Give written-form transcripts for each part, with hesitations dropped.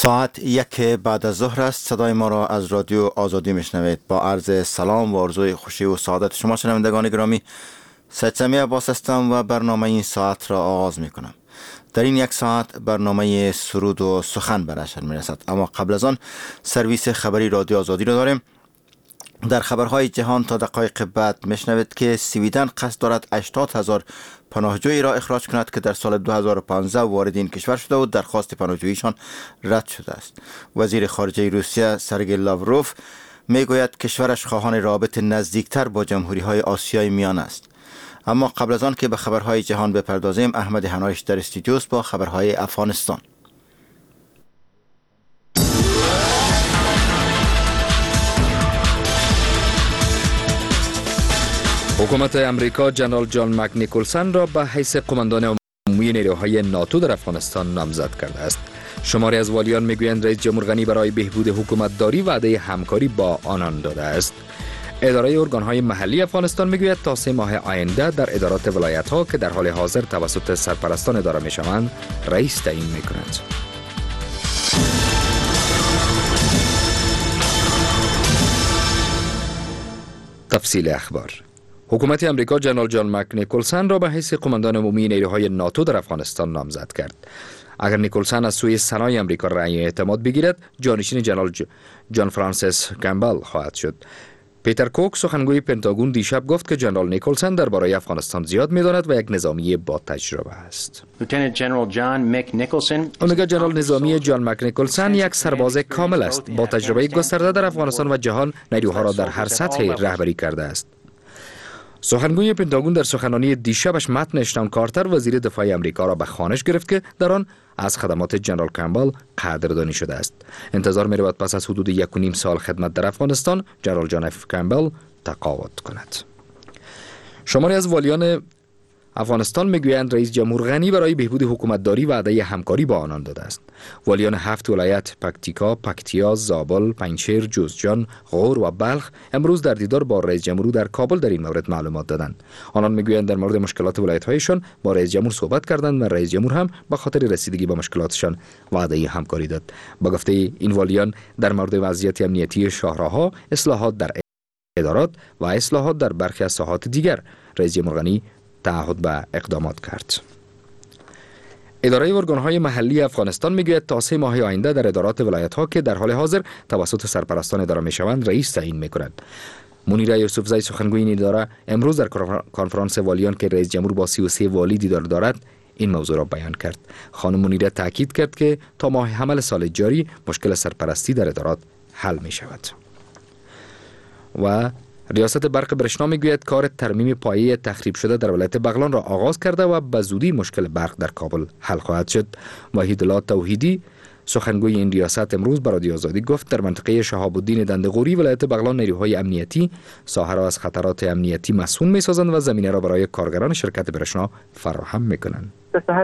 ساعت 1 بعد از ظهر است. صدای ما را از رادیو آزادی میشنوید. با عرض سلام و آرزوی خوشی و سعادت شما شنوندگان گرامی، سید سمیع عباس هستم و برنامه این ساعت را آغاز میکنم. در این یک ساعت برنامه سرود و سخن به نشر میرسد، اما قبل از آن سرویس خبری رادیو آزادی را داریم. در خبرهای جهان تا دقایق بعد میشنوید که سویدن قصد دارد 80,000 پناهجویی را اخراج کند که در سال 2015 وارد این کشور شده و درخواست پناهجوییشان رد شده است. وزیر خارجه روسیه سرگئی لاوروف میگوید کشورش خواهان رابطه نزدیکتر با جمهوری‌های آسیای میانه است. اما قبل از آن که به خبرهای جهان بپردازیم، احمد حنایش در استودیو است با خبرهای افغانستان. حکومت امریکا جنرال جان مک نیکلسن را به حیث قماندان عمومی نیروهای ناتو در افغانستان نامزد کرده است. شماری از والیان میگویند رئیس جمهور غنی برای بهبود حکومتداری وعده همکاری با آنان داده است. اداره ارگانهای محلی افغانستان میگوید تا 3 ماه آینده در ادارات ولایت‌ها که در حال حاضر توسط سرپرستان اداره میشوند رئیس تعیین میکنند. تفصیل اخبار. حکومت امریکا جنرال جان مک نیکلسن را به حیث قماندان عمومی نیروهای ناتو در افغانستان نامزد کرد. اگر نیکلسن از سوی سنای امریکا رأی اعتماد بگیرد، جانشین جنرال جان فرانسیس کمبل خواهد شد. پیتر کوک سخنگوی پنتاگون دیشب گفت که جنرال نیکلسن درباره افغانستان زیاد می‌داند و یک نظامی با تجربه است. اومگا جنرال نظامی جان مک نیکلسن یک سرباز کامل است، با تجربه گسترده در افغانستان و جهان نیروها را در هر سطح رهبری کرده است. سخنگوی پنتاگون در سخنرانی دیشبش متن اشتون کارتر وزیر دفاع امریکا را به خوانش گرفت که در آن از خدمات جنرال کمبل قدردانی شده است. انتظار می رود پس از حدود 1.5 سال خدمت در افغانستان جنرال جان اف کمبل تقاعد کند. شماری از والیان افغانستان میگویند رئیس جمهور غنی برای بهبود حکومتداری وعده همکاری با آنان داده است. والیان 7 ولایت پکتیکا، پکتیا، زابل، پنجشیر، جوزجان، غور و بلخ امروز در دیدار با رئیس جمهور در کابل در این مورد معلومات دادند. آنان میگویند در مورد مشکلات ولایت‌هایشان با رئیس جمهور صحبت کردند و رئیس جمهور هم به خاطر رسیدگی به مشکلاتشان وعده همکاری داد. با گفته این والیان در مورد وضعیت امنیتی شهرها، اصلاحات در ادارات و اصلاحات در برخی از ساحات دیگر رئیس جمهور غنی تعهد به اقدامات کرد. اداره ارگانهای محلی افغانستان میگوید تا 3 ماه آینده در ادارات ولایت‌ها که در حال حاضر توسط سرپرستان اداره میشوند رئیس تعیین میکند. منیره یوسفزئی سخنگوی این اداره امروز در کنفرانس والیان که رئیس جمهور با 33 والی دیدار دارد این موضوع را بیان کرد. خانم منیره تاکید کرد که تا ماه حمل سال جاری مشکل سرپرستی در ادارات حل میشود. و ریاست برق برشنا میگوید کار ترمیم پایه تخریب شده در ولایت بغلان را آغاز کرده و به زودی مشکل برق در کابل حل خواهد شد. وحیدالله توحیدی سخنگوی این ریاست امروز به رادیو آزادی گفت در منطقه شهاب الدین دنده‌قوری ولایت بغلان نیروهای امنیتی ساحه را از خطرات امنیتی مصون میسازند و زمینه را برای کارگران شرکت برشنا فراهم میکنند.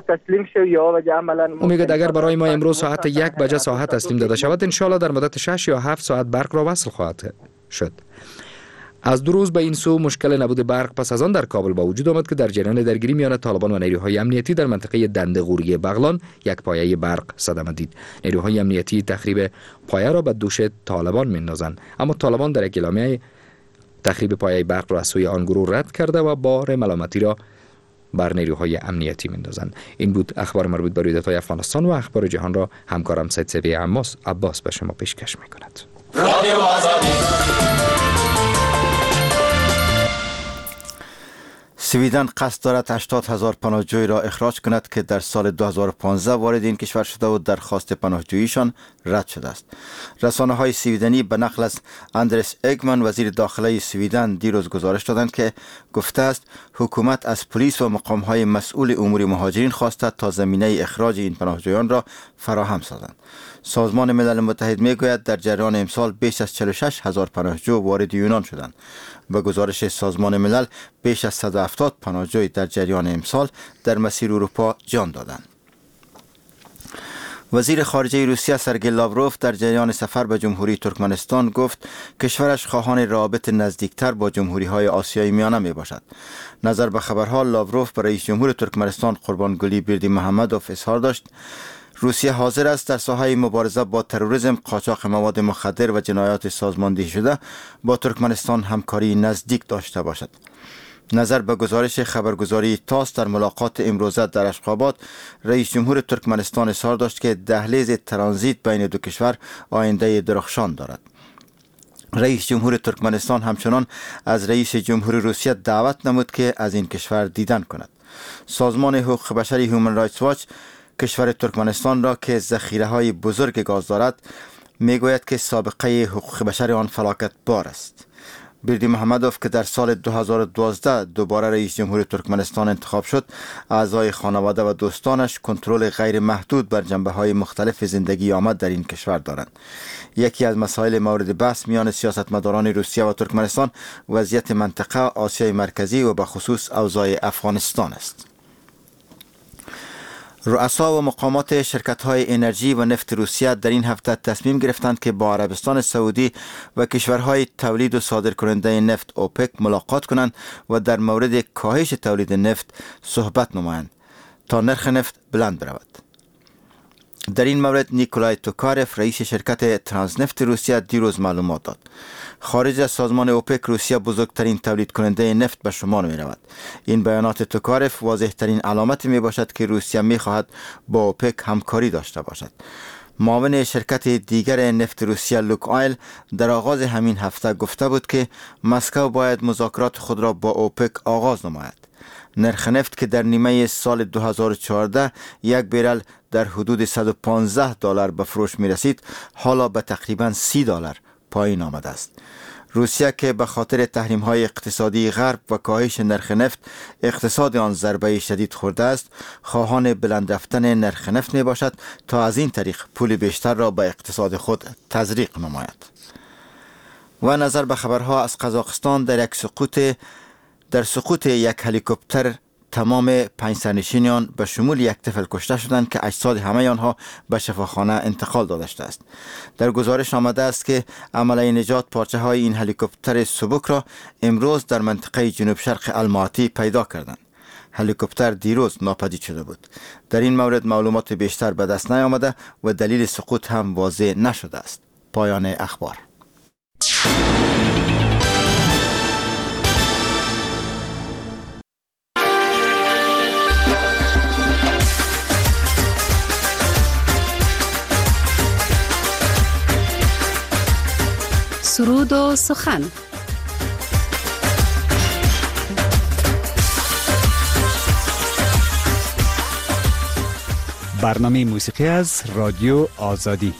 او میگه اگر برای ما امروز ساعت 1 بجه ساعت تسلیم داده شود ان شاءالله در مدت 6 یا 7 ساعت برق را وصل خواهد شد. از 2 روز به این سو مشکل نبود برق پس از آن در کابل با وجود آمد که در جریان درگیری میان طالبان و نیروهای امنیتی در منطقه دنده‌قوری بغلان یک پایه برق صدمه دید. نیروهای امنیتی تخریب پایه را به دوش طالبان می‌اندازند، اما طالبان در اعلامیه تخریب پایه برق را از سوی آن گروه رد کرده و بار ملامتی را بر نیروهای امنیتی می‌اندازند. این بود اخبار مربوط به رویدادهای افغانستان و اخبار جهان را همکارم سید سمیع عباس به شما پیشکش می‌کند. رادیو آزادی. سویدن قصد دارد 80,000 پناهجوی را اخراج کند که در سال 2015 وارد این کشور شده و درخواست پناهجوییشان رد شده است. رسانه‌های سویدنی به نقل از اندرس اگمن وزیر داخله سویدن دیروز گزارش دادند که گفته است حکومت از پلیس و مقام‌های مسئول امور مهاجرین خواسته تا زمینه اخراج این پناهجویان را فراهم سازند. سازمان ملل متحد میگوید در جریان امسال بیش از 46,000 پناهجو وارد یونان شدند. به گزارش سازمان ملل بیش از 170 پناهجوی در جریان امسال در مسیر اروپا جان دادند. وزیر خارجه روسیه سرگئی لاوروف در جریان سفر به جمهوری ترکمنستان گفت کشورش خواهان رابطه نزدیکتر با جمهوری‌های آسیای میانه می باشد. نظر به خبرها لاوروف برای رئیس جمهور ترکمنستان قربانگلی بردی محمدوف اظهار داشت روسیه حاضر است در ساحه مبارزه با تروریسم، قاچاق مواد مخدر و جنایات سازماندهی شده با ترکمنستان همکاری نزدیک داشته باشد. نظر به گزارش خبرگزاری تاس در ملاقات امروزه در اشخاباد، رئیس جمهور ترکمنستان اظهار داشت که دهلیز ترانزیت بین دو کشور آینده درخشان دارد. رئیس جمهور ترکمنستان همچنان از رئیس جمهور روسیه دعوت نمود که از این کشور دیدن کند. سازمان حقوق بشری هیومن رایتس واچ کشور ترکمنستان را که ذخیره‌های بزرگ گاز دارد میگوید که سابقه حقوق بشر آن فلاکت بار است. بیردی محمدوف که در سال 2012 دوباره رئیس جمهور ترکمنستان انتخاب شد، اعضای خانواده و دوستانش کنترل غیر محدود بر جنبه‌های مختلف زندگی آمد در این کشور دارند. یکی از مسائل مورد بحث میان سیاستمداران روسیه و ترکمنستان وضعیت منطقه آسیای مرکزی و به خصوص اوضاع افغانستان است. رؤسا و مقامات شرکت‌های انرژی و نفت روسیه در این هفته تصمیم گرفتند که با عربستان سعودی و کشورهای تولید و صادرکننده نفت اوپک ملاقات کنند و در مورد کاهش تولید نفت صحبت نمایند تا نرخ نفت بلند برود. در این مورد نیکولای توکارف رئیس شرکت ترانزنفت روسیه دیروز معلومات داد. خارج از سازمان اوپک روسیه بزرگترین تولید کننده نفت به شمار می رود. این بیانات توکارف واضح ترین علامت می باشد که روسیه می خواهد با اوپک همکاری داشته باشد. معاون شرکت دیگر نفت روسیه لوک آیل در آغاز همین هفته گفته بود که مسکو باید مذاکرات خود را با اوپک آغاز نماید. نرخ نفت که در نیمه سال 2014 یک بیرل در حدود $115 به فروش می رسید، حالا به تقریبا $30 پایین آمده است. روسیه که به خاطر تحریم های اقتصادی غرب و کاهش نرخ نفت اقتصاد آن ضربه شدید خورده است، خواهان بلند رفتن نرخ نفت می باشد تا از این طریق پول بیشتر را به اقتصاد خود تزریق نماید. و نظر به خبرها از قزاقستان، در سقوط یک هلیکوپتر تمام 5 سرنشینان به شمول یک طفل کشته شدند که اجساد همه آنها به شفاخانه انتقال داده شده است. در گزارش آمده است که عمله نجات پارچه های این هلیکوپتر سبک را امروز در منطقه جنوب شرق الماتی پیدا کردند. هلیکوپتر دیروز ناپدید شده بود. در این مورد معلومات بیشتر به دست نیامده و دلیل سقوط هم واضح نشده است. پایان اخبار. سرود و سخن. برنامه موسیقی از رادیو آزادی.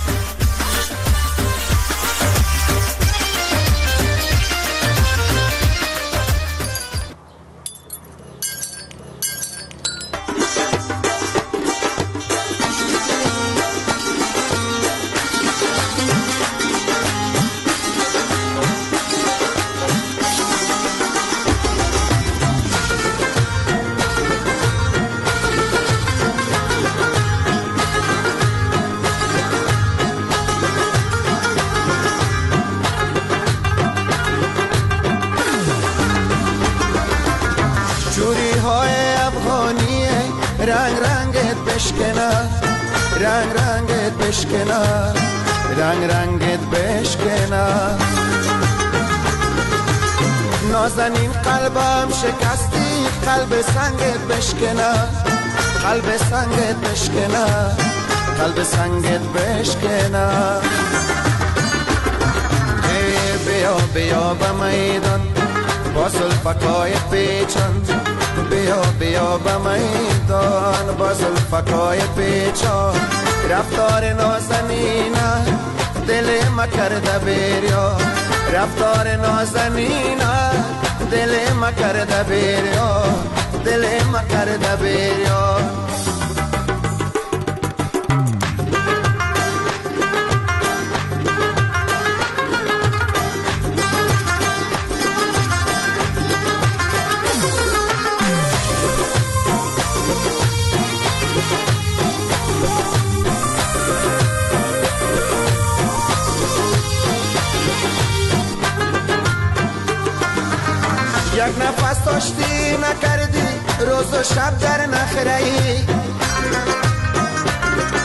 رنگ رنگت بشکنه نازنین قلبم شکستی قلب سنگت بشکنه قلب سنگت بشکنه قلب سنگت بشکنه بیا بیا به میدان با زلفکای پیچان بیا بیا به میدان با زلفکای پیچان رفتار نازنینه دل ما کرده بریا رفتار نازنینه دل ما کرده بریا دل ما کرده بریا یک نفس داشتی نکردی روز و شب در نخرهی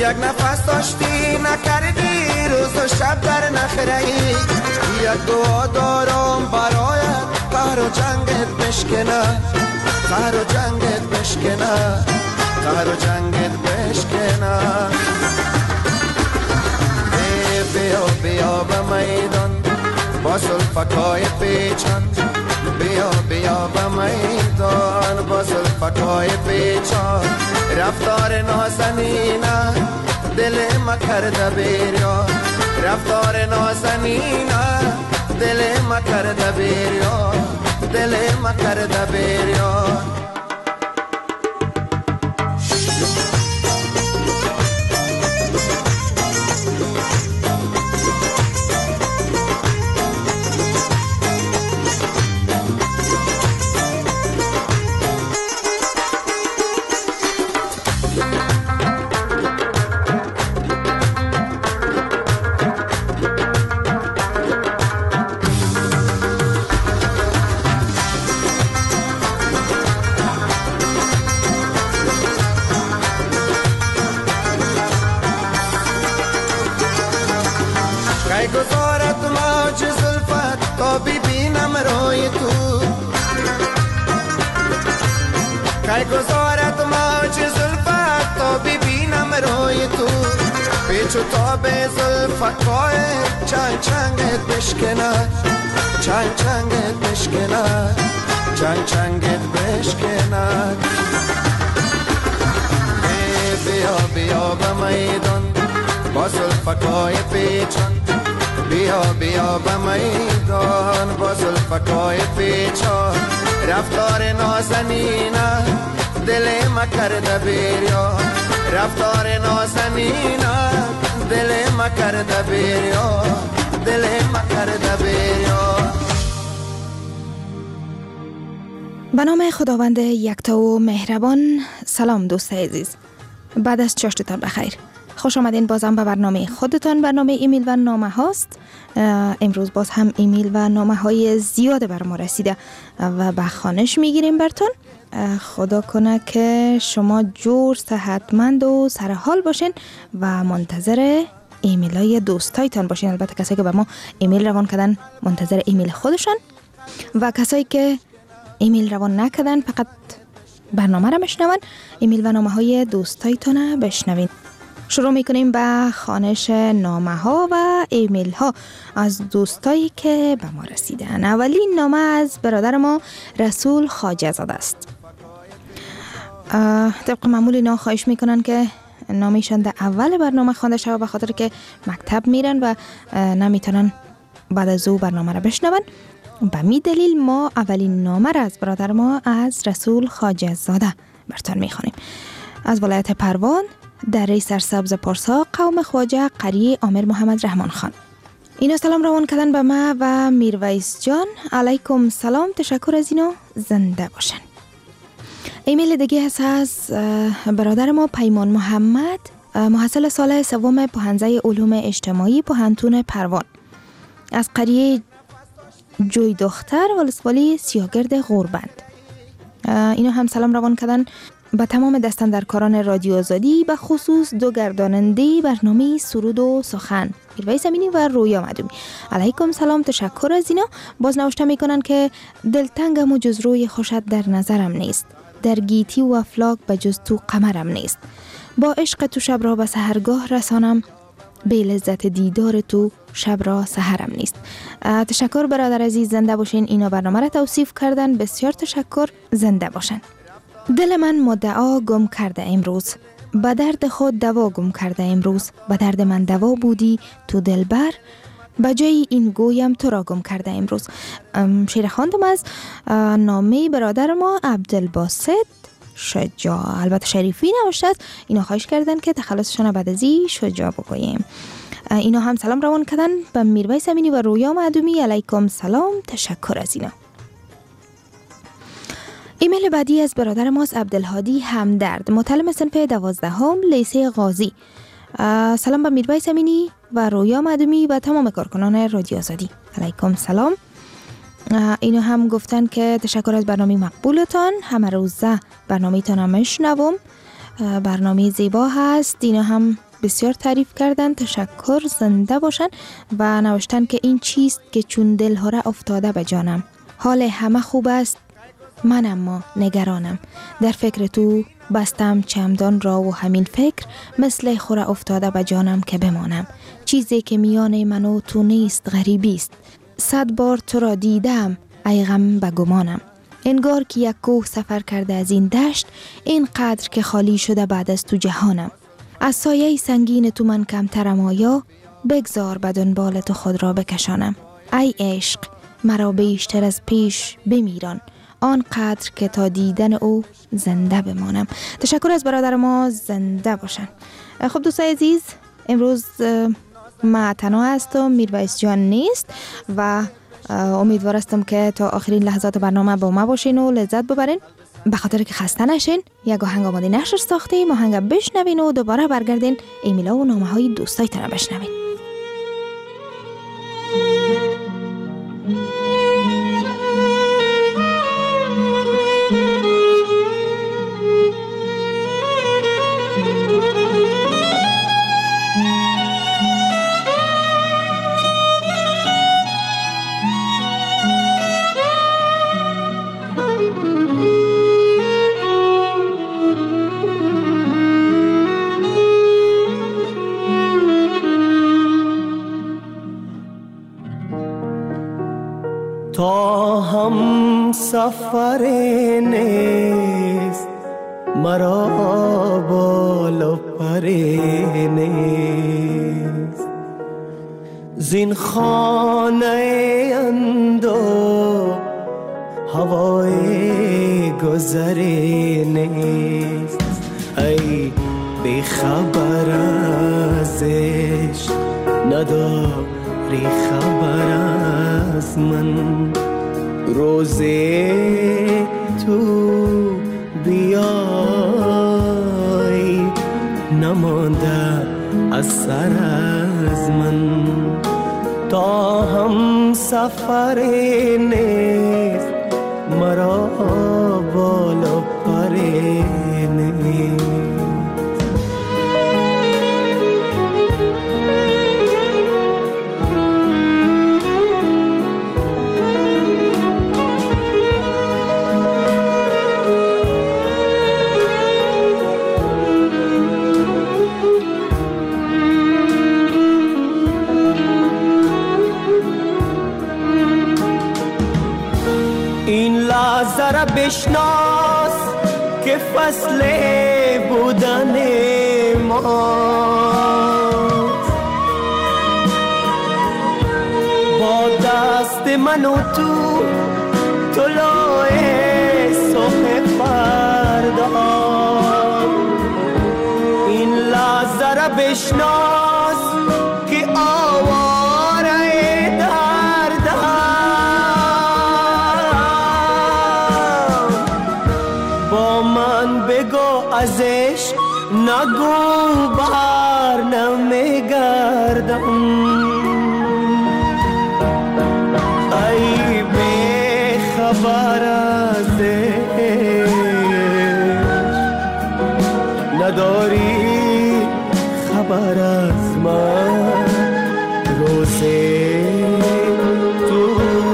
یک نفس داشتی نکردی روز و شب در نخری. یک دعا دارم برایت قهر و جنگت بشکنه، قهر و جنگت بشکنه، قهر و جنگت بشکنه. بیا بیا به میدان با زلفکای پیچان، بیا بیا به میدان با زلفکای پیچان. رفتار نازنینه دل ما کرده بیریان، رفتار نازنینه دل ما کرده بیریان، دل ما کرده بیریان. گذارت موج زلفت تا ببینم روی تو، کی گذارت موج زلفت تا ببینم روی تو. پیچ و تاب زلفکای چنگ چنگت بشکنه، چنگ چنگت بشکنه، چنگ چنگت بشکنه. بیا بیا به میدان با زلفکای پیچان، بیا بیا به میدان با زلفکای پیچان. رفتار نازنینه دل ما کرده بیریان، رفتار نازنینه دل ما کرده بیریان، دل ما کرده بیریان. به نام خداوند یکتا و مهربان. سلام دوست عزیز، بعد از چاشتتان بخیر. خوش آمدین بازم به برنامه خودتان، برنامه ایمیل و نامه هاست. امروز باز هم ایمیل و نامه های زیاد بر ما رسیده و به خوانش میگیریم برتون. خدا کنه که شما جور، صحتمند و سرحال باشین و منتظر ایمیل های دوستایتان باشین. البته کسایی که به ما ایمیل روان کردن منتظر ایمیل خودشان و کسایی که ایمیل روان نکردن فقط برنامه را بشنون، ایمیل و نامه های دوستایتان بشنوین. شروع میکنیم به خوانش نامه ها و ایمیل ها از دوستایی که به ما رسیدن. اولین نامه از برادر ما رسول خواجه زاده است. طبق معمول اینا خواهش میکنن که نامشان در اول برنامه خوانده شود به خاطر که مکتب میرن و نمیتونن بعد از او برنامه را بشنون. به می دلیل ما اولین نامه را از برادر ما از رسول خواجه زاده برتان میخوانیم. از ولایت پروان، دره سرسبز پارسا، قوم خواجه، قریه امیر محمد رحمان خان. اینا سلام روان کردن به ما و میرویس جان. علیکم سلام، تشکر از اینا، زنده باشن. ایمیل دیگه هست از برادر ما پیمان محمد، محصل سال سوم پوهنځی علوم اجتماعی پوهنتون پروان، از قریه جوی دختر ولسوالی سیاگرد غوربند. اینا هم سلام روان کردن به تمام دستاندرکاران رادیو آزادی، به خصوص دو گرداننده برنامه سرود و سخن، میرویس امینی و رویا معدومی. علیکم سلام، تشکر از اینا. باز نوشته میکنن که دلتنگم و جز روی خوشت در نظرم نیست، در گیتی و افلاک به جز تو قمرم نیست، با عشق تو شب را به سحرگاه رسانم، به لذت دیدار تو شب را سحرم نیست. تشکر برادر عزیز، زنده باشین. اینا برنامه را توصیف کردن، بسیار تشکر، زنده باشن. دل من مدعا گم کرده امروز، به درد خود دوا گم کرده امروز، به درد من دوا بودی تو دلبر، به جای این گویم تو را گم کرده امروز. شعر خواندم از نامه برادر ما عبدالباسط شجاع، البته شریفی نوشته است. اینا خواهش کردن که تخلصشان بعد از این شجاع بگوییم. اینا هم سلام روان کردن به میرویس امینی و رویا معدومی. علیکم سلام، تشکر از اینا. ایمیل بعدی از برادر ماست عبدالهادی همدرد، متعلم صنف 12 لیسه قاضی. سلام به میرویس امینی و رویا معدومی و تمام کارکنان رادیو آزادی. علیکم سلام. اینا هم گفتن که تشکر از برنامه مقبولتان، همه روزه برنامه تان هم میشنوم، برنامه زیبا هست. اینا هم بسیار تعریف کردن، تشکر، زنده باشن و نوشتن که این چیست که چون دلها را افتاده به جانم. حال همه خوب است، من اما نگرانم. در فکر تو بستم چمدان را و همین فکر مثل خوره افتاده به جانم که بمانم. چیزی که میان من و تو نیست غریبی است. 100 بار تو را دیدم ای غم به گمانم. انگار که یک کوه سفر کرده از این دشت، این قدر که خالی شده بعد از تو جهانم. از سایه سنگین تو من کمترم آیا، بگذار به دنبال تو خود را بکشانم. ای عشق مرا بیشتر از پیش بمیران، آن قدر که تا دیدن او زنده بمانم. تشکر از برادر ما، زنده باشن. خب دوستای عزیز، امروز ما تنها هستم، میرویس جان نیست و امیدوار هستم که تا آخرین لحظات برنامه با ما باشین و لذت ببرین. به خاطر که خسته نشین، یک آهنگ آماده نشر ساختیم، آهنگ بشنوین و دوباره برگردین ایمیلا و نامه های دوستایتون بشنوین. تا هم سفر نیست مرا بال و پر نیست، زین خانه اندو هوای گذر نیست. ای بی خبر ازش نداری خبر از من، روزی تو بیای نمانده اثر از من. تا هم سفر نیست مرا بال و پر نیست. ذره بشناس که فصل بودن ماست، با دست من و تو طلوع صبح فردا. این لحظه را بشناس که آواره از عشق نگو بر نمیگردم. ای بی خبر از عشق نداری خبر از من، روزی تو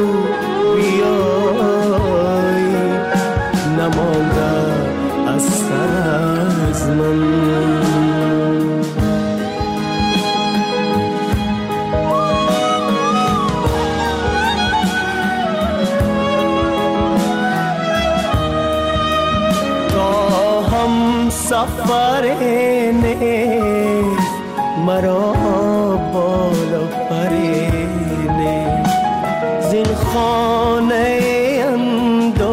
بیای نمانده اثر از من. تا هم سفر نیست مرا بال و پر نیست، زین خانه اندو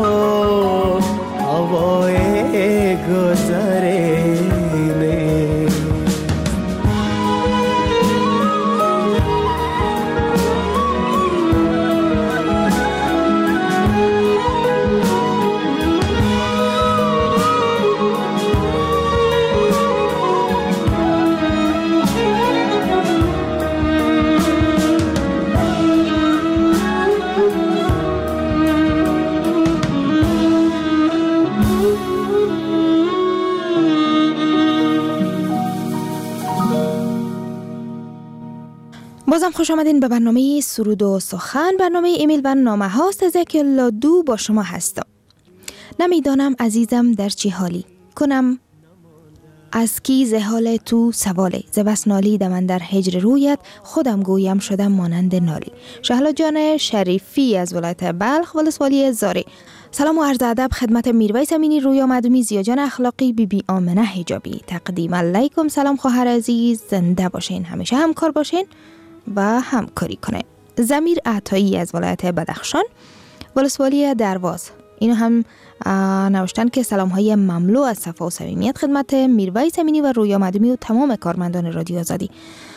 هوای گذرینه. بازم خوش آمدین به برنامه سرود و سخن. برنامه ایمیل و نامه هاست از یک لادو با شما هستم. نمیدانم عزیزم در چی حالی کنم، از کی ز حال تو سوالی، ز بس نالیدم من در هجر رویت، خودم گویم شدم مانند نالی. شهلا جان شریفی از ولایت بلخ ولسوالی زاری. سلام و عرض ادب خدمت میرویس امینی، رویا مدومی، زیاجان اخلاقی، بی آمنه حجابی. تقدیم علیکم. سلام خواهر عزیز، زنده باشین، همیشه همکار باشین و همکاری کنه. ضمیر عطایی از ولایت بدخشان ولسوالی درواز. اینو هم نوشتن که سلام های مملو از صفا و صمیمیت خدمت میرویس امینی و رویا مدومی و تمام کارمندان رادیو آزادی.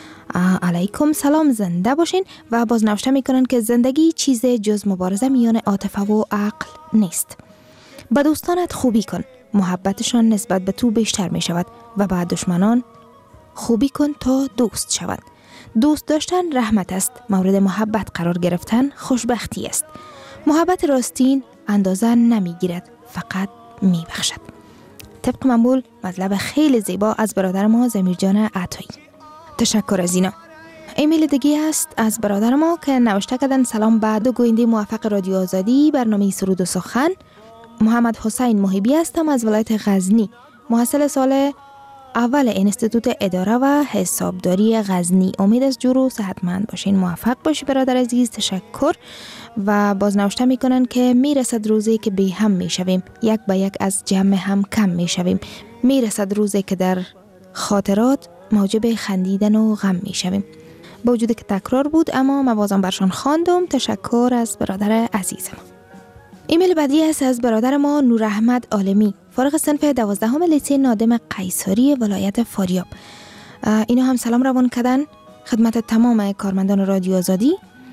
علیکم سلام، زنده باشین. و باز نوشته میکنن که زندگی چیز جز مبارزه میان عاطفه و عقل نیست. با دوستانت خوبی کن، محبتشان نسبت به تو بیشتر می شود و با دشمنان خوبی کن تا دوست شود. دوست داشتن رحمت است، مورد محبت قرار گرفتن خوشبختی است. محبت راستین اندازه نمی گیرد، فقط می بخشد. طبق معمول مطلب خیلی زیبا از برادر ما ضمیر جان عطایی. تشکر از اینا. ایمیل دیگه است از برادر ما که نوشته کردن سلام به دو گوینده موفق رادیو آزادی، برنامه سرود و سخن. محمد حسین محبی هستم از ولایت غزنی، محصل سال اول انستیتوت اداره و حسابداری غزنی. امید از جور و صحتمند باشین، موفق باشی برادر عزیز. تشکر. و باز نوشته میکنن که میرسد روزی که بی هم میشویم، یک به یک از جمع هم کم میشویم. میرسد روزی که در خاطرات موجب خندیدن و غم میشویم. با وجود که تکرار بود اما من بازم برشان خواندم. تشکر از برادر عزیزم. ایمیل بعدی است از برادر ما نور احمد عالمی، فارغ صنف 12 لیسه نادم قیصری ولایت فاریاب. اینو هم سلام روان کردن خدمت تمام کارمندان رادیو آزادی.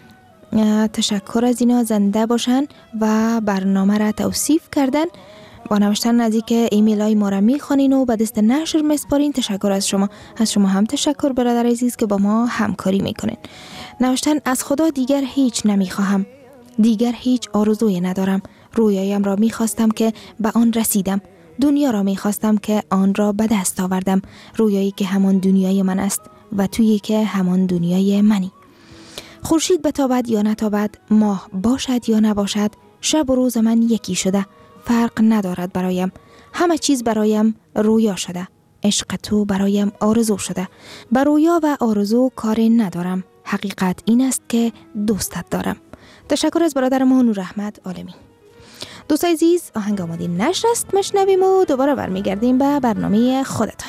تشکر از اینا، زنده باشن و برنامه را توصیف کردن. با نوشتن از اینکه ایمیل های ما را میخوانین و به دست نشر میسپارین. تشکر از شما. از شما هم تشکر برادر عزیز که با ما همکاری میکنین. نوشتن از خدا دیگر هیچ نمیخواهم، دیگر هیچ آرزویی ندارم. رویایم را میخواستم که به آن رسیدم، دنیا را میخواستم که آن را به دست آوردم. رویایی که همان دنیای من است و تویی که همان دنیای منی. خورشید بتابد یا نتابد، ماه باشد یا نباشد، شب و روز من یکی شده، فرق ندارد برایم. همه چیز برایم رویا شده، عشق تو برایم آرزو شده. بر رویا و آرزو کاری ندارم، حقیقت این است که دوستت دارم. تشکر از برادر ما نور احمد عالمی. دوستای عزیز، آهنگ آماده نشر است، مشنویم و دوباره برمیگردیم به برنامه خودتان.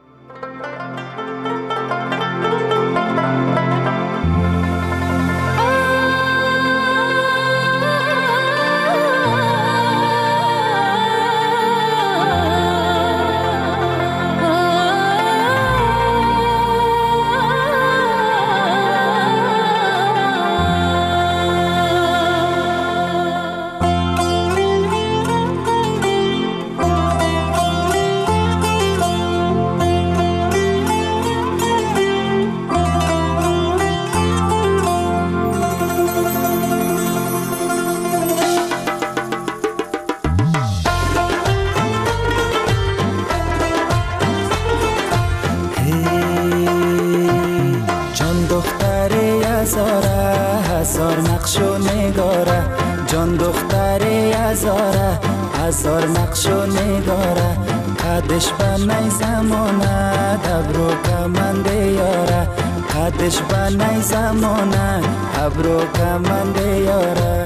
هزار نقش و نگاره، قدش بنای زمانه دبرو کمنده یاره، قدش بنای زمانه دبرو کمنده یاره.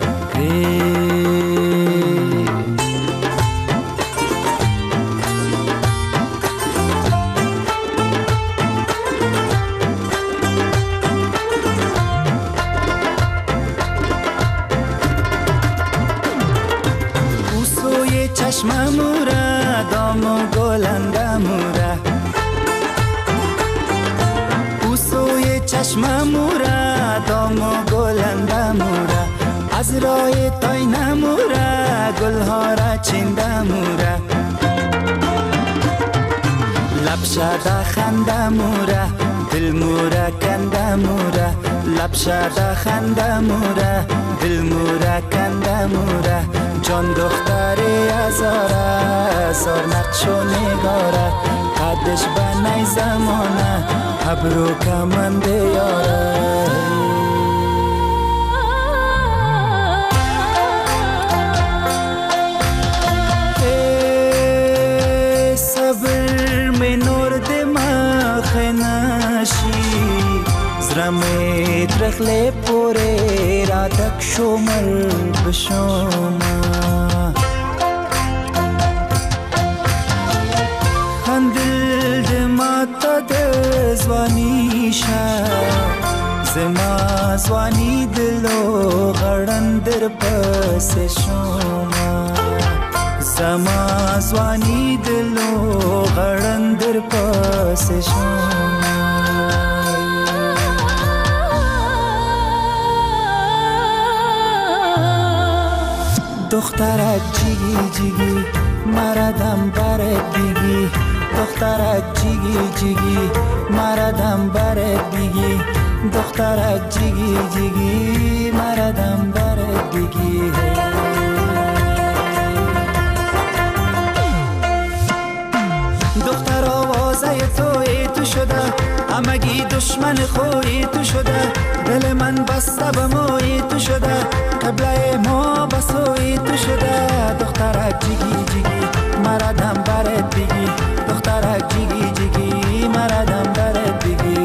چشم موره دام و گلنده موره، او سوی چشم موره دام و گلنده موره، از رای تای نموره گلها را چینده موره، لب شده خنده موره دل موره کنده موره، لب شده خنده موره دل موره کنده موره. جان دختری هزاره، هزار نقش و نگاره، قدش بنای زمانه ابرو کمند یاره صبر می نور دماغ نشی زرمی درخل پوری را دک شمر بشوما هندل دما تا دزوانی شا زما زوانی دلو غرن در پس شما زما زوانی دلو غرن در پس شما دخترک جیگی جیگی مردم برد دیگی دخترک جیگی جیگی مردم برد دیگی دخترک جیگی جیگی مردم برد دیگی دختر آوازه تو شده همگی دشمن خوی تو شده دل من بسته به موی تو شده قبله ما بسوی تو شده دخترک جیگی جیگی مردم برد دیگی دخترک جیگی جیگی مردم برد دیگی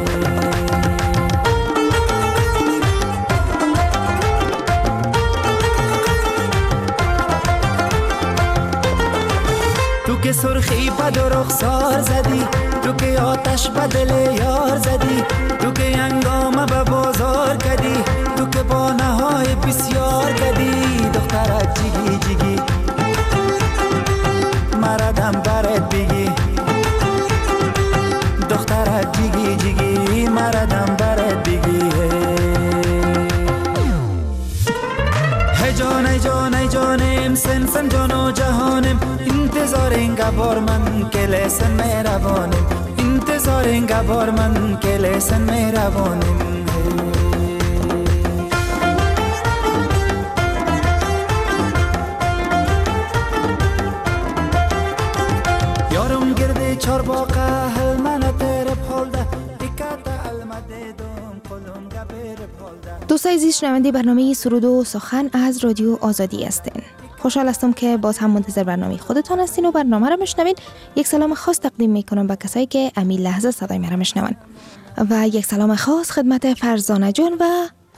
تو که سرخی بد و رخسار زدی تو که آتش به دل یار زدی تو که انگام به بازار کدی تو که با نهای بسیار کدی دخترک جیگی جیگی مردم برد بگی دخترک جیگی جیگی مردم برد بگی ای جان ای جان ای جانم سن سن جان و جهانم انتظار اینگه بار من که لسن مهربانم انتظار اینگه بار من که لسن مهربانم یارم گرده چار باقه هل من تر پالده دیکت علمده دوم قلم گبر پالده. دوستای عزیز شنونده برنامه سرود و سخن از رادیو آزادی هستین. خوشحال هستم که باز هم منتظر برنامه خودتان هستین و برنامه رو میشنوین. یک سلام خاص تقدیم میکنم به کسایی که امی لحظه صدای من رو میشنون و یک سلام خاص خدمت فرزانه جان و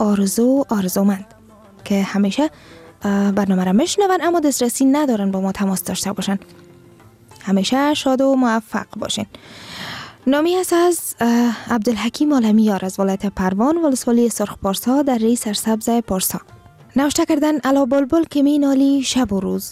آرزومند که همیشه برنامه رو میشنون اما دسترسی ندارن با ما تماس داشته باشن. همیشه شاد و موفق باشین. نامی هست از عبدالحکیم عالمیار از ولایت پروان ولسوالی سرخ پارسا در ری سرسبز پارسا. نوشته کردن الا بلبل که می نالی شب و روز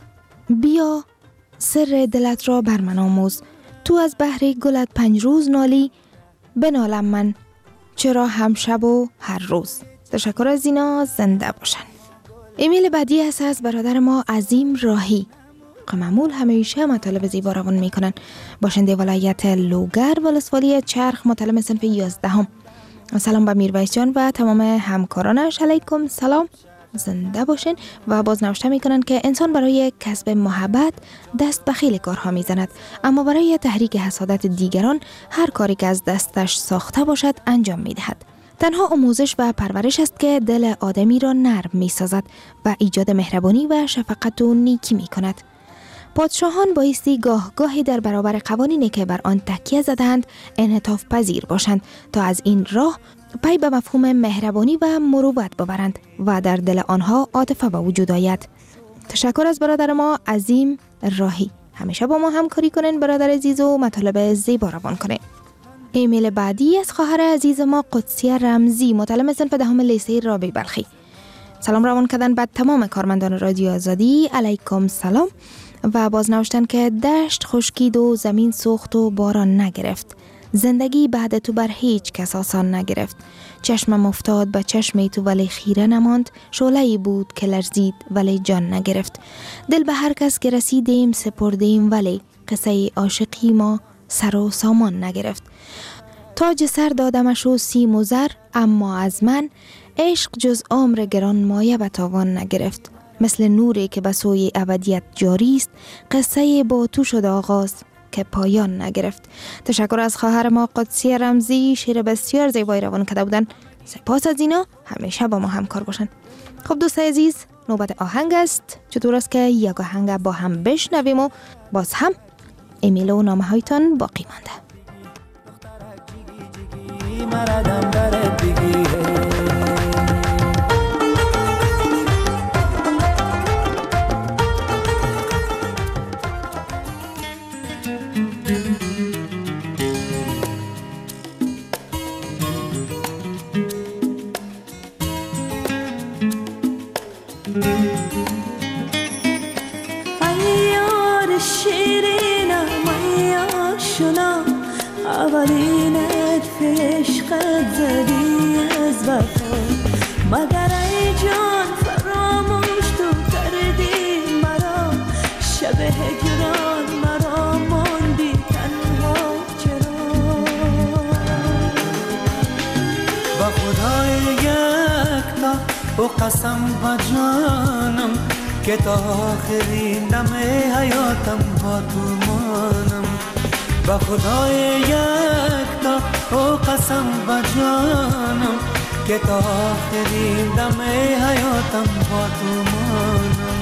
بیا سر دلت را بر من آموز تو از بحر گلت 5 روز نالی بنالم من چرا هم شب و هر روز. تشکر از اینا زنده باشن. ایمیل بعدی هست از برادر ما عظیم راهی که معمول همیشه مطالب زیبا روان میکنن. باشنده ولایت لوگر ولسوالی چرخ مطالب صنف 11. سلام به میرویس جان و تمام همکارانش. علیکم سلام زنده باشین. و باز نوشته میکنن که انسان برای کسب محبت دست به خیلی کارها میزند اما برای تحریک حسادت دیگران هر کاری که از دستش ساخته باشد انجام میدهد. تنها آموزش و پرورش است که دل آدمی را نرم میسازد و ایجاد مهربانی و شفقت و نیکی میکند. پادشاهان بایستی گاهی در برابر قوانینی که بر آن تکیه زدند انعطاف پذیر باشند تا از این راه پی به مفهوم مهربانی و مروت ببرند و در دل آنها عاطفه به وجود آید. تشکر از برادر ما عظیم راهی. همیشه با ما همکاری کنین برادر عزیز و مطالب زیبا روان کنین. ایمیل بعدی از خواهر عزیز ما قدسیه رمزی متعلم صنف 10 لیسه رابعه بلخی. سلام روان کردن بعد تمام کارمندان رادیو آزادی. علیکم سلام. و باز نوشتن که دشت خشکید و زمین سوخت و باران نگرفت. زندگی بعد تو بر هیچ کس آسان نگرفت. چشمم افتاد به چشم تو ولی خیره نماند. شعله‌ای بود که لرزید ولی جان نگرفت. دل به هر کس که رسیدیم سپردیم ولی قصه عاشقی ما سر و سامان نگرفت. تاج سر دادمش و سیم و زر اما از من عشق جز عمر گران مایه به تاوان نگرفت. مثل نوری که به سوی ابدیت جاری است قصه با تو شد آغاز که پایان نگرفت. تشکر از خواهر ما قدسی رمزی، شعر بسیار زیبایی روان کرده بودن. سپاس از اینا، همیشه با ما همکار باشن. خب دوستای عزیز، نوبت آهنگ است. چطور است که یک آهنگ با هم بشنویم و باز هم ایمیل و نامه هایتان باقی مانده. اولینت عشقت زدی از وفا، مگر ای جان فراموش تو کردی مرا، شب هجران مرا ماندی تنها چرا؟ با خدای یکتا و قسم با جانم که تا آخرین دم حیاتم با تو مانم. با خدای یکتا و قسم با جانم که تا آخرین دم حیاتم با تو مانم.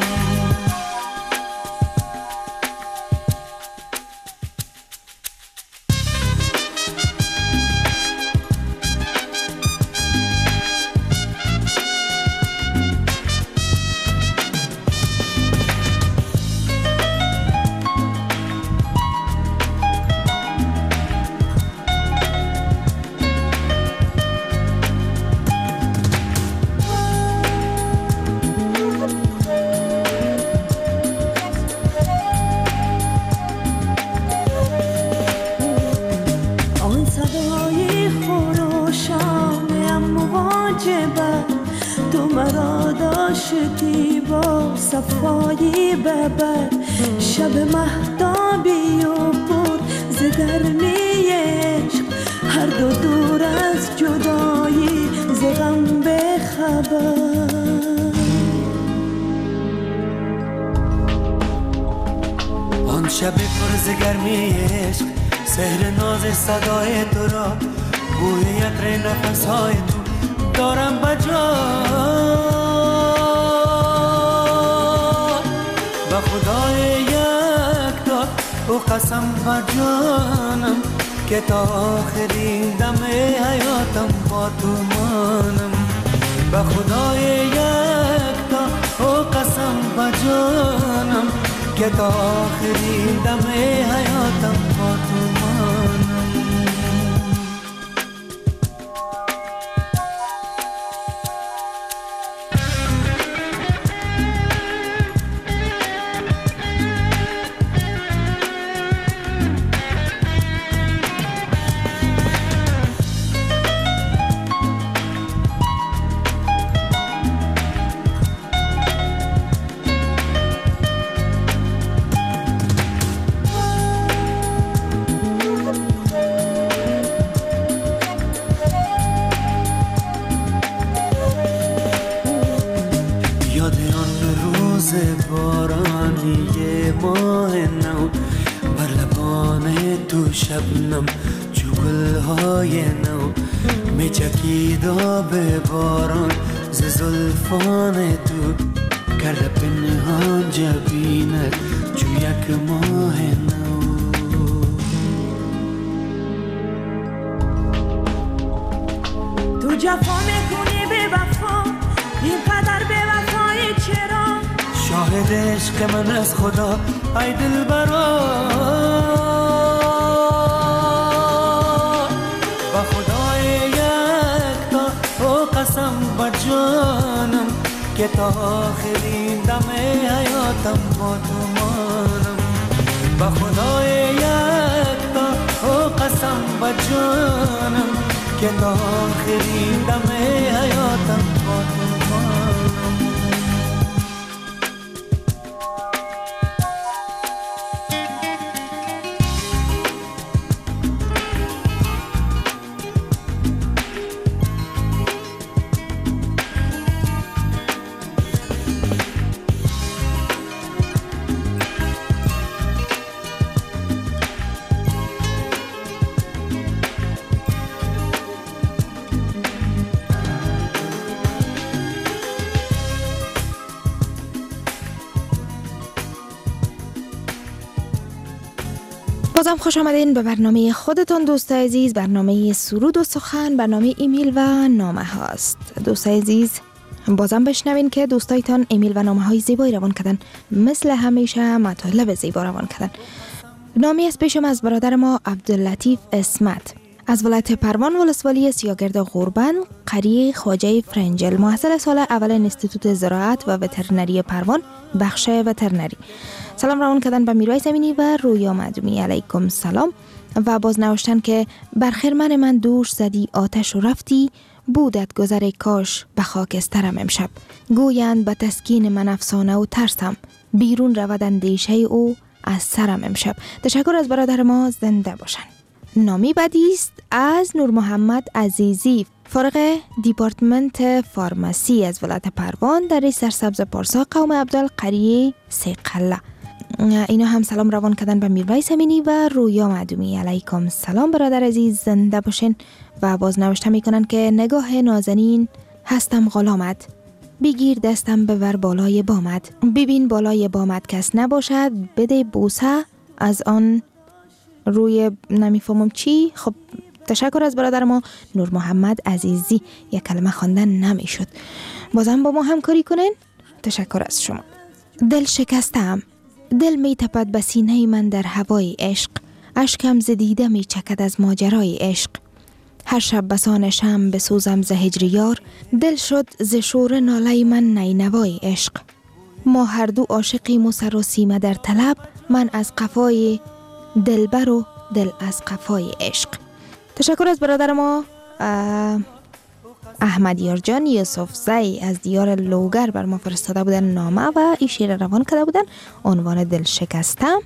صفایی ببر شب مهتابی و پر زگرمی عشق، هر دو دور از جدایی زغم به خبر. آن شب پر زگرمی عشق، سحر ناز صدای تو را، بوی عطر نفسهای تو دارم بجا. با خدای یکتا و قسم بر جانم که تا آخرین دم حیاتم با تو مانم. با خدای یکتا و قسم بر جانم که تا آخرین دم حیاتم با تو مانم. شبنم چو گلهای نو می چکید آب باران ز زلفان تو، کرده پنهان جبینت چو یک ماه نو. تو جفا میکنی به وفا، اینقدر به وفایی چرا؟ شاهد عشق من از خدا ای دلبرا. با خدای یکتا و قسم با جانم که تا آخرین دم حیاتم با تو مانم. با خدای یکتا و قسم با جانم که تا آخرین دم حیاتم با تو مانم. بازم خوش آمدین به برنامه خودتان دوستای عزیز، برنامه سرود و سخن، برنامه ایمیل و نامه هاست. دوستای عزیز بازم بشنوین که دوستایتان ایمیل و نامه های زیبایی روان کردن، مثل همیشه مطالب زیبا روان کردن. نامی از پیشم از برادر ما عبداللطیف اسمت از ولایت پروان ولسوالی سیاگرد غوربند، قریه خواجه فرنجل، محصل سال اول انستیتوت زراعت و وترنری پروان، بخش وترنری. سلام روان کردن به میرویس امینی و رویا معدومی. علیکم سلام. و باز نوشتن که برخرمن من دوش زدی آتش و رفتی، بودت گذر کاش به خاکسترم امشب. گویند به تسکین من افسانه و ترسم، بیرون رود اندیشه او از سرم امشب. تشکر از برادر ما، زنده باشن. نامی بعدی است از نور محمد عزیزی، فارغ دیپارتمنت فارماسی از ولایت پروان در سرسبز پارسا، قوم عبدال، قریه سیقله. اینا هم سلام روان کردن به میرویس امینی و رویا معدومی. علیکم سلام برادر عزیز، زنده باشین. و باز نوشته میکنن که نگاه نازنین هستم غلامت، بگیر دستم ببر بالای بامت، ببین بالای بامت کس نباشد، بده بوسه از آن روی نمیفهمم چی. خب تشکر از برادر ما نور محمد عزیزی. یک کلمه خواندن نمیشد، بازم با ما همکاری کنین. تشکر از شما. دل شکستم، دل می تپد به سینه من در هوای عشق، اشکم ز دیده می چکد از ماجرای عشق. هر شب بسان شم بسوزم ز هجر یار، دل شد ز شور ناله من نینوای عشق. ما هر دو عاشقیم و سر و سیمه در طلب، من از قفای دلبر و دل از قفای عشق. تشکر از برادر ما احمد یارجان یوسف زی از دیار لوگر بر ما فرستاده بودن نامه و این شعر روان کرده بودن، عنوان دل شکستم.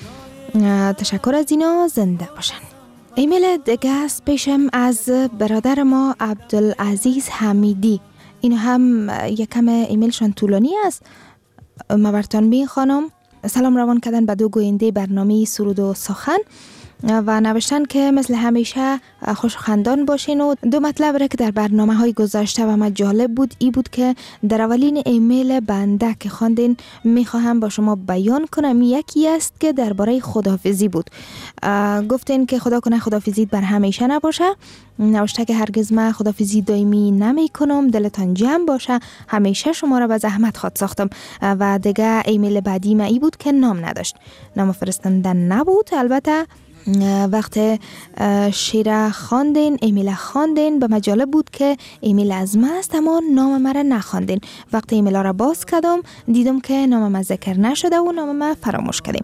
تشکر از اینا، زنده باشن. ایمیل دیگه است پیشم از برادر ما عبدالعزیز حمیدی. این هم یکم ایمیلشان طولانی است، ما برتان میخوانم. سلام روان کردن به دو گوینده برنامه سرود و سخن و نوشتن که مثل همیشه خوش خندان باشین. و دو مطلب را که در برنامه های گذشته و ما جالب بود ای بود که در اولین ایمیل بنده که خواندین میخواهم با شما بیان کنم. یکی است که درباره خداحافظی بود. گفتین که خدا کنه خداحافظی بر همیشه نباشه. نوشته که هرگز من خداحافظی دائمی نمی کنم، دلتان جمع باشه، همیشه شما را به زحمت خواد ساختم. و دیگه ایمیل بعدی ما ای بود که نام نداشت، نام فرستندن نبود. البته وقت شعر خواندین، ایمیل خواندین، به مجاله بود که ایمیل از ما است اما نام مرا نخواندین. وقت ایمیل را باز کردم دیدم که نام ما ذکر نشده و نام ما فراموش کردیم.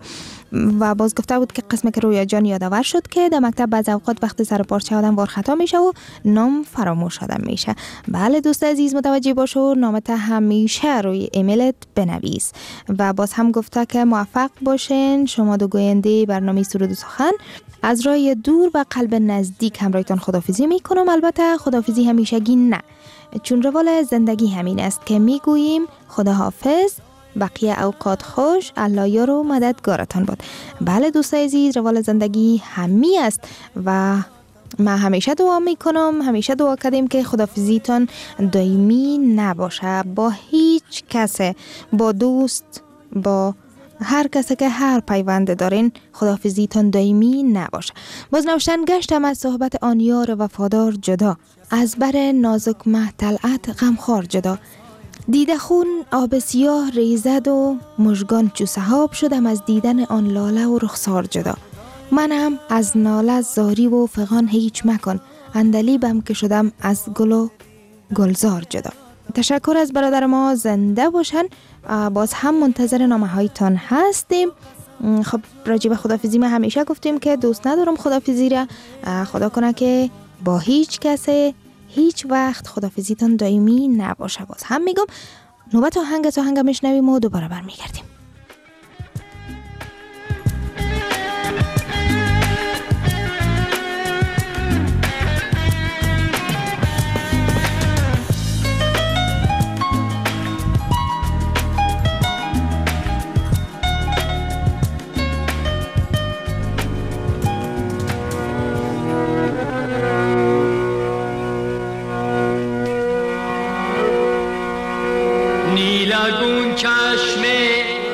و باز گفته بود که قسم که رویا جان یادآور شد که در مکتب بعض اوقات وقت سر پارچه آدم وار خطا میشه و نام فراموش آدم میشه. بله دوست عزیز متوجه باش و نامت همیشه روی ایمیلت بنویس. و باز هم گفته که موفق باشین شما دو گوینده برنامه سرود و سخن. از راه دور و قلب نزدیک همراهتان خداحافظی میکنم. البته خداحافظی همیشگی نه، چون روال زندگی همین است که میگوییم خداحافظ، بقیه اوقات خوش، الله یار و مددگارتان باد. بله دوستای عزیز، روال زندگی همی است و من همیشه دعا میکنم، همیشه دعا کردیم که خداحافظیتان دائمی نباشه با هیچ کس، با دوست، با هر کسی که هر پیوند دارین، خداحافظیتان دائمی نباشه. باز نوشتن گشتم از صحبت آن یار وفادار جدا، از بر نازک مه طلعت غمخوار جدا. دیده خون آب سیاه ریزد و مژگان چو سحاب، شدم از دیدن آن لاله و رخسار جدا. منم از ناله زاری و فغان هیچ مکن، اندلیبم که شدم از گل و گلزار جدا. تشکر از برادر ما، زنده باشن. باز هم منتظر نامه هایتان هستیم. خب راجع به خداحافظی ما همیشه گفتیم که دوست ندارم خداحافظی را. خدا کنه که با هیچ کسی هیچ وقت خداحافظیتان دائمی نباشه. باز هم میگم نوبت آهنگ میشنویم و دوباره برمیگردیم. نیلگون چشم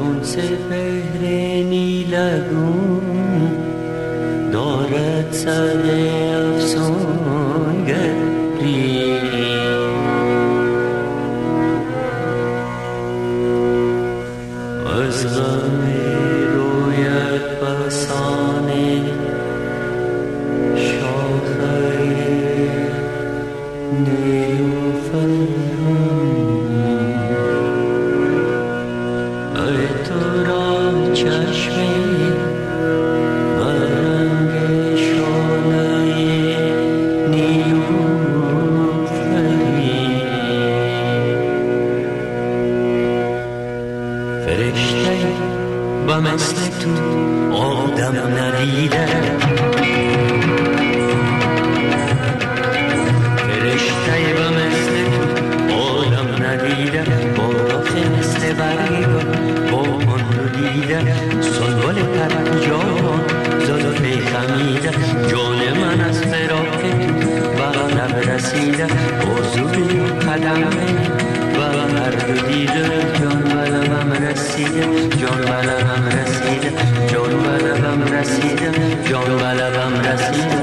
درون سپهر نیلگون دارد سر افسونگری، از غم رویت بسانه شاخه نیوفران، ای تو را چشمی برنگ شانه نیوفری، فرشته با مثل تو آدم ندیده، فرشته با مثل تو آدم ندیده، با رخ مثل برگی با آن رو دیده، سنبال پر جان زلف خمیده، جان من از فراق تو و لب رسیده، آرزوی قدم و هر دو دیده، جان و لبم رسیده، جان و لبم رسیده، جان و لبم رسیده، جان و لبم رسیده.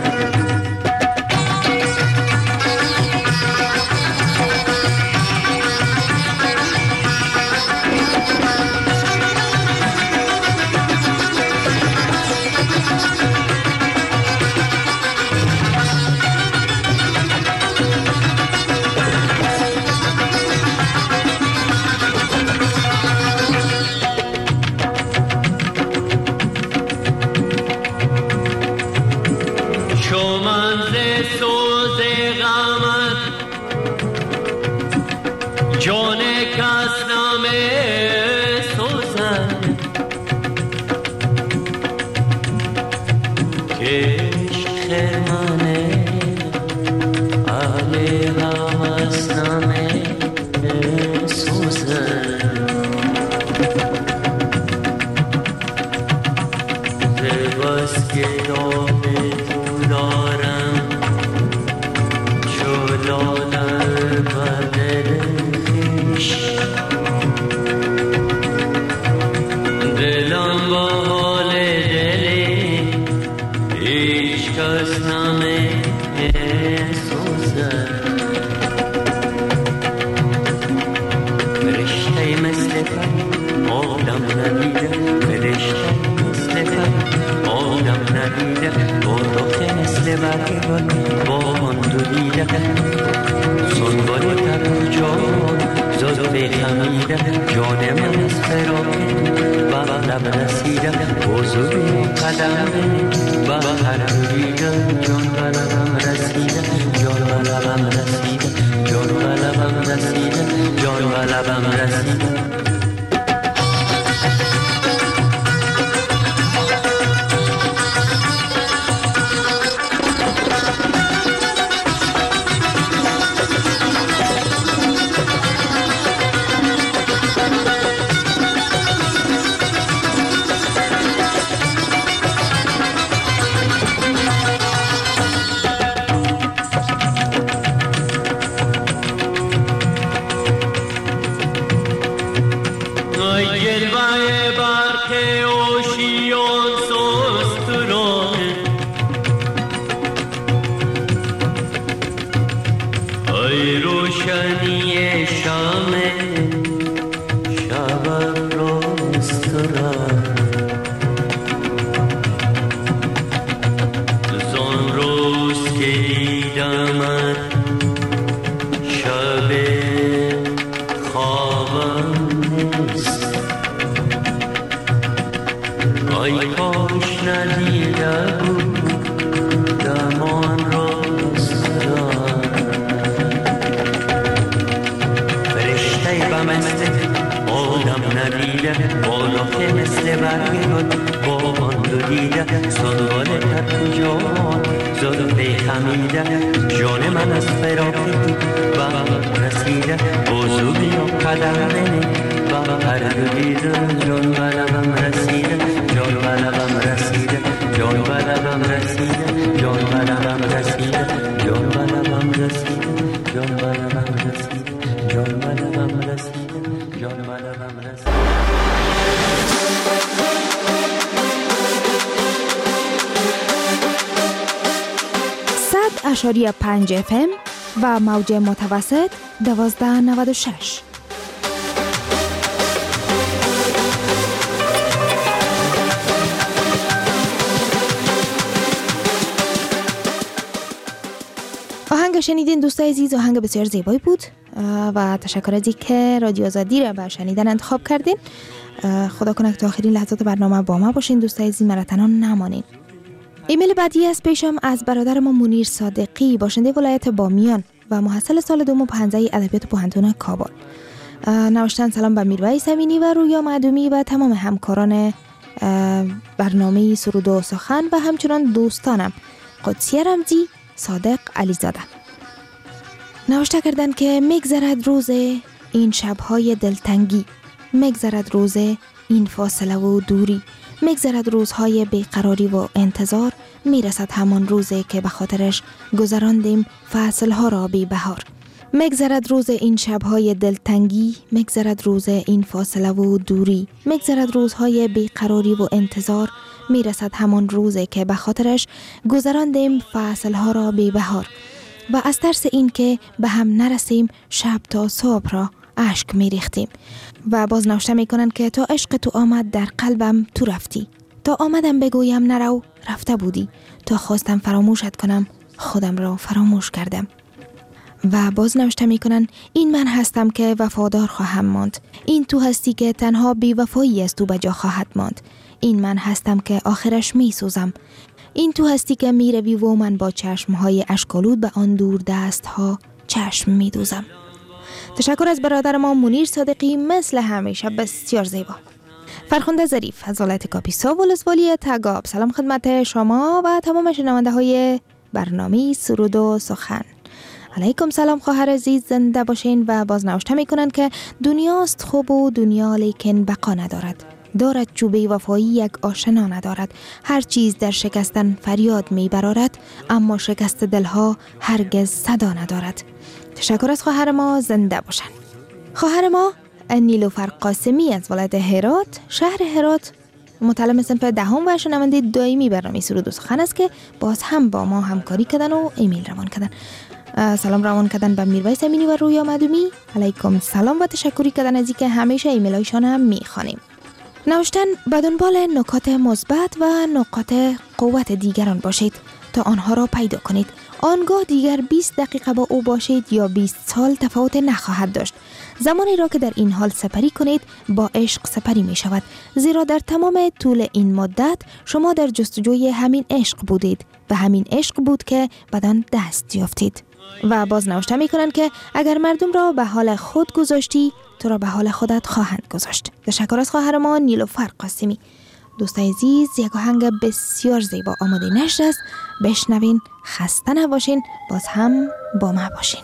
جان کس نامه سوزن کش خرمانه اهل هوس نامه سوزن، زباس که دام تو دارم چلالر بدل دلم با حال دلی هیچ کس نمی سوزد، فرشته مثل پر آدم ندیده، فرشته مثل پر آدم ندیده، با رخ مثل برگ گل با آن دو دیده، سنبال پر جان زلف خمیده، جان من از فراق و لب رسیده، بزرگی قدم و هر دیده، جان و لبم رسیده، جان و لبم رسیده، جان و لبم رسیده، جان و لبم رسیده. جان من از فراق و رسیده، بزرگی و قدم و هر دو دیده، جان و لبم رسیده، جان و لبم رسیده، جان و لبم رسیده، جان و لبم رسیده، جان و لبم رسیده، جان و لبم رسیده، جان و لبم رسیده. جان منم رسید 100.5 FM و موج متوسط 1296. آهنگ شنیدین دوستای عزیز، آهنگ بسیار زیبایی بود و تشکر از اینکه رادیو آزادی را به شنیدن انتخاب کردین. خدا کنه که تا آخرین لحظات برنامه با ما باشین دوستای عزیز، مرا تنها نمانین. ایمیل بعدی از پیشم از برادر ما منیر صادقی، باشنده ولایت بامیان و محصل سال دوم په حوزه ادبیات پوهنتون کابل. نوشتن سلام به میرویس امینی و رویا معدومی و تمام همکاران برنامه سرود و سخن و همچنان دوستانم قدسی رمزی، صادق علیزاده. نوشته کردن که میگذرد روز این شبهای دلتنگی، میگذرد روز این فاصله و دوری، میگذرد روزهای بیقراری و انتظار، میرسد همان روزی که به خاطرش گذراندیم فصلها را بی بهار. میگذرد روز این شبهای دلتنگی، میگذرد روز این فاصله و دوری، میگذرد روزهای بیقراری و انتظار، میرسد همان روزی که به خاطرش گذراندیم فصلها را بی بهار. و از ترس این که به هم نرسیم شب تا صبح را اشک میریختیم. و باز نوشته میکنن که تا عشق تو آمد در قلبم تو رفتی، تا آمدم بگویم نرو رفته بودی، تا خواستم فراموشت کنم خودم را فراموش کردم. و باز نوشته میکنن این من هستم که وفادار خواهم ماند، این تو هستی که تنها بی وفایی از تو بجا خواهد ماند، این من هستم که آخرش میسوزم، این تو هستی که میروی و من با چشمهای اشکالود به آن دور دست ها چشم میدوزم. تشکر از برادر ما منیر صادقی، مثل همیشه بسیار زیبا. فرخنده ظریف از ولایت کاپیسا ولسوالی تگاب، سلام خدمت شما و تمام شنونده های برنامه سرود و سخن. علیکم سلام خواهر عزیز، زنده باشین. و باز نوشته میکنن که دنیاست خوب و دنیا لیکن بقا ندارد، دارد چوبه وفایی یک آشنا ندارد، هر چیز در شکستن فریاد میبرارد، اما شکست دلها هرگز صدا ندارد. تشکر از خواهر ما، زنده باشن. خواهر ما نیلوفر قاسمی از ولایت هرات، شهر هرات، متعلم صنف دهم و شنونده دائمی برنامه سرود و سخن است که باز هم با ما همکاری کردن و ایمیل روان کردن. سلام روان کردن به میرویس امینی و رویا معدومی. علیکم سلام و تشکری کردن از اینکه همیشه ایمیل هایشان هم میخوانیم. نوشتن به دنبال نکات مثبت و نقاط قوت دیگران باشید تا آنها را پیدا کنید. آنگاه دیگر 20 دقیقه با او باشید یا 20 سال تفاوت نخواهد داشت. زمانی را که در این حال سپری کنید با عشق سپری می شود، زیرا در تمام طول این مدت شما در جستجوی همین عشق بودید و همین عشق بود که بدان دست یافتید. و باز نوشته می کنند که اگر مردم را به حال خود گذاشتی تو را به حال خودت خواهند گذاشت. تشکر از خواهر ما نیلوفر قاسمی. دوستای عزیز، یک آهنگ بسیار زیبا آماده نشده است، بشنوین. خسته نباشین، باز هم با ما باشین.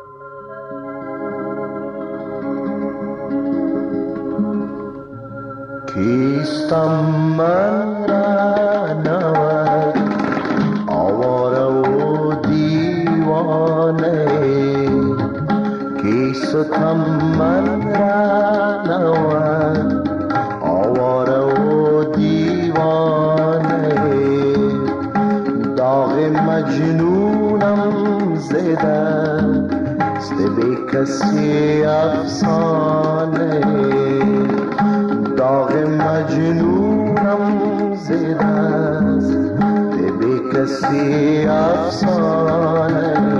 کیستم من رهنورد آواره و دیوانه، کیستم من رهنورد آواره و دیوانه، داغ مجنونم زده است بی کسی افسانه، داغ مجنونم زده است بی کسی افسانه.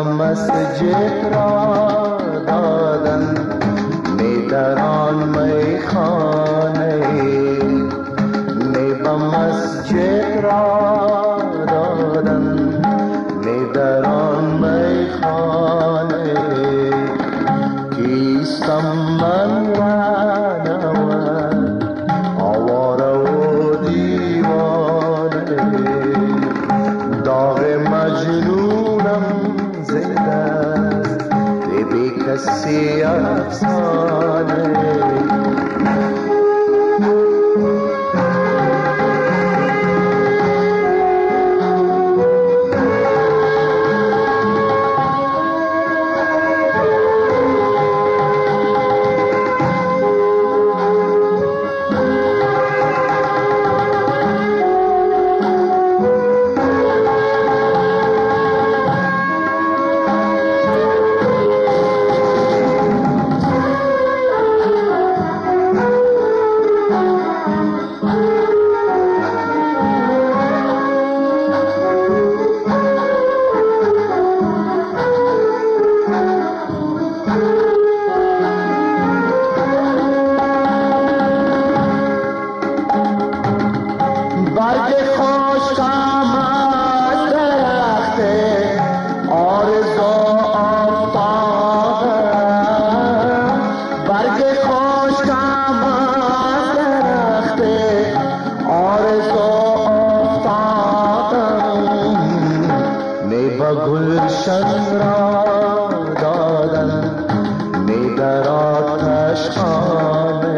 مسجد را دادن می در آن میخانه می به مسجد را دادن می در آن میخانه کیستم من رهنورد آواره و دیوانه داغ مجنونم زده است بی کسی افسانه گلشن را دادن می در آتش خانه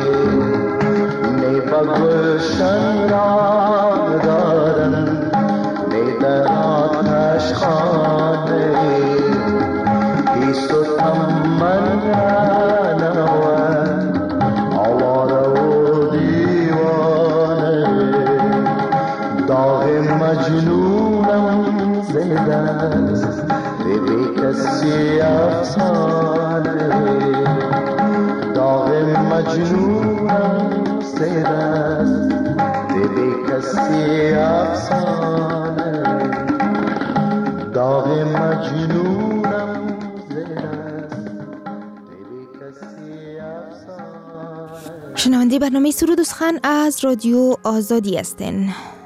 می به گلشن را دادن می در آتش خانه بیست و تمن رنوان آواره و دیوانه داغ مجنونم زده است بی کسی افسانه داغ مجنونم زده است بی کسی افسانه داغ مجنونم زده است بی کسی افسانه. شنونده برنامه سرود و سخن از رادیو آزادی هستین.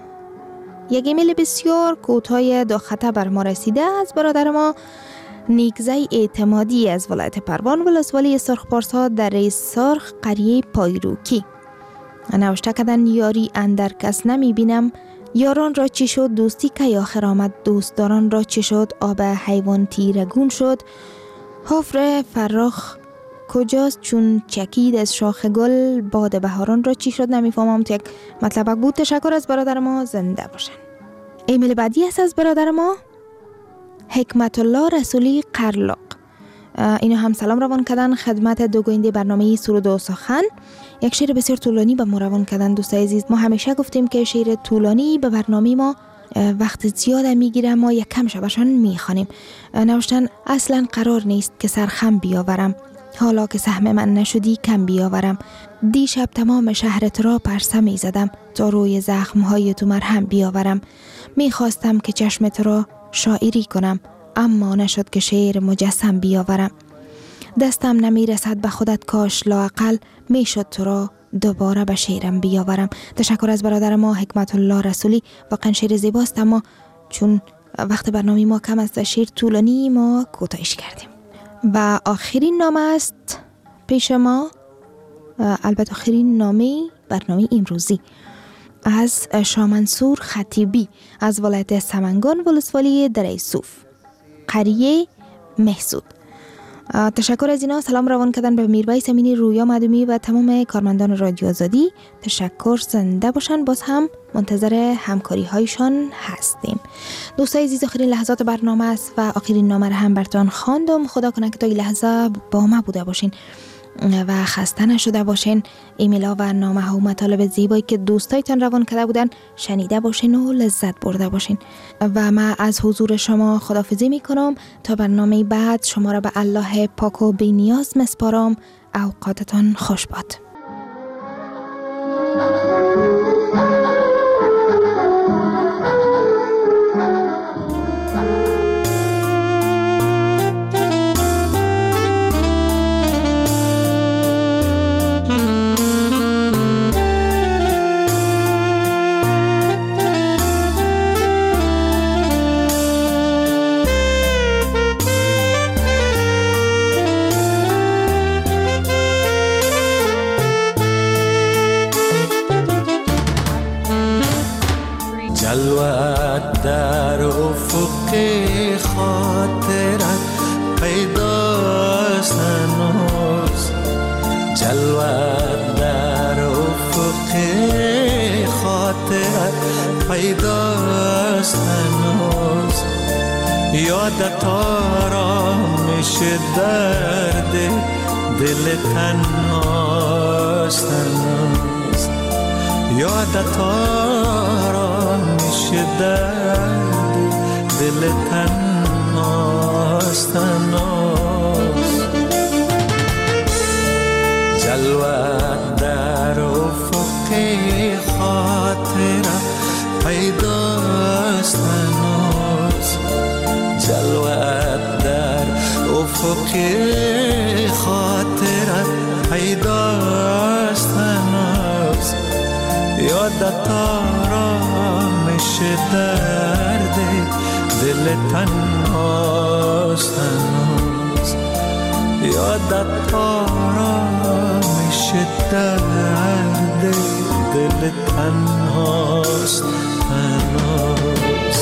یک ایمیل بسیار کوتاه دو خطه بر ما رسیده از برادر ما نیکزای اعتمادی از ولایت پروان ولسوالی سرخپارسا در رئیس سرخ قریه پایروکی. نوشته کردن یاری اندر کس نمی بینم، یاران را چی شد دوستی که آخر آمد، دوستداران را چی شد آب حیوان تیرگون شد، حفر فراخ کجاست چون چکید از شاخ گل، باد بهاران را چی شد. نمیفهمم تو یک مطلب بود. تشکر از برادر ما، زنده باشن. ایمیل بعدی است از برادر ما حکمت الله رسولی قرلاق. اینا هم سلام روان کردن خدمت دو گوینده برنامه سرود و سخن. یک شعر بسیار طولانی به ما روان کردن. دوستای عزیز، ما همیشه گفتیم که شعر طولانی به برنامه ما وقت زیاد میگیره، ما یک کم شبشان میخوانیم. نوشتن اصلا قرار نیست که سرخم بیاورم، حالا که سهم من نشدی کم بیاورم. دیشب تمام شهر تو را پرسه می زدم تا روی زخمهای تو مرهم بیاورم. می خواستم که چشم تو را شاعری کنم، اما نشد که شعر مجسم بیاورم. دستم نمی رسد به خودت کاش لااقل می شد تو را دوباره به شعرم بیاورم. تشکر از برادر ما حکمت الله رسولی. واقعا شعر زیباست، اما چون وقت برنامه ما کم است شعر طولانی ما کوتاهش کردیم. و آخرین نامه است پیش ما، البته آخرین نامه برنامه امروزی، از شامنصور خطیبی از ولایت سمنگان ولسوالی دره صوف قریه محسود. تشکر از اینا. سلام روان کردن به میربای امینی، رویا مدومی و تمام کارمندان رادیو آزادی. تشکر، زنده باشن. باز هم منتظر همکاری هایشان هستیم. دوستای عزیز، آخرین لحظات برنامه است و آخرین نامه هم براتون خواندم. خدا کنه که تا این لحظه با ما بوده باشین و خسته نشده باشین. ایمیل ها و نامه ها و مطالب زیبایی که دوستایتان روان کرده بودن شنیده باشین و لذت برده باشین. و من از حضور شما خداحافظی میکنم تا برنامه بعد. شما را به الله پاک و بی نیاز مسپارم. اوقاتتان خوش باد. خاطرت پیداست هنوز، جلوت در افق خاطرت پیداست هنوز، یادت آرامش درد دل تنهاست هنوز، یادت آرامش درد دل تنهاست هنوز، جلوت در افق خاطرت پیداست هنوز، جلوت در افق خاطرت پیداست هنوز، یادت آرامش درد دل تنهاست هنوز، یادت آرامش درد دل تنهاست هنوز.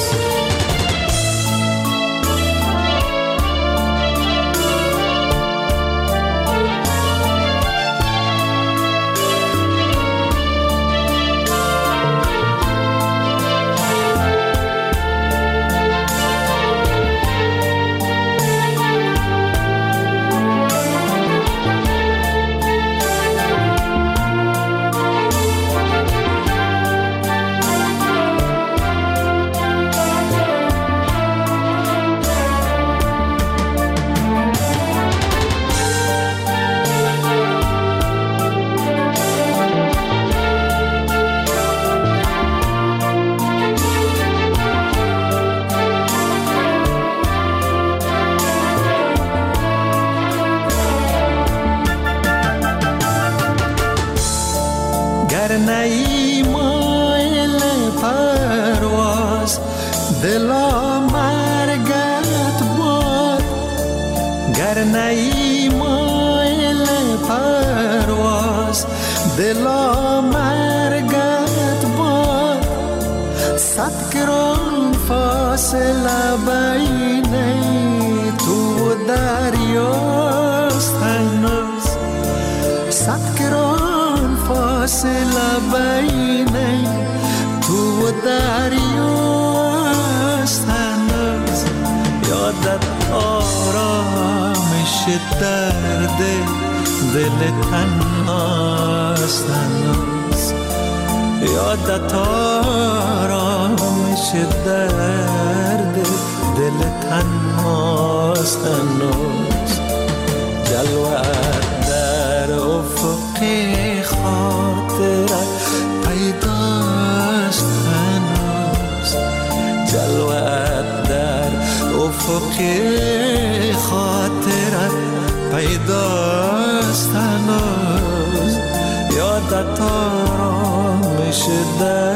نی مایل پرواز دلا مرگت باد، گر نی مایل پرواز دلا مرگت باد، صد گران فاصله بین تو و دریاست هنوز، صد گران فاصله بین تو و دریاست هنوز، یادت آرامش درد دل تنهاست هنوز، یادت آرامش درد دل تنهاست هنوز، جلوت در افق خاطرت پیداست هنوز، جلوت در افق خاطرت پیداست هنوز، یادت آرامش در